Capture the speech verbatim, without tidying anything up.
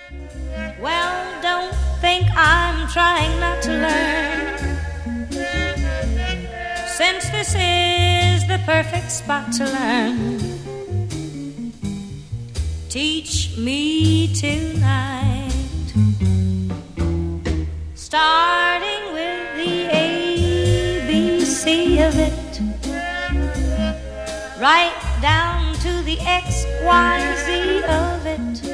Well, don't think I'm trying not to learn, since this is the perfect spot to learn. Teach me tonight, starting with the A B C of it, right down to the X Y Z of it.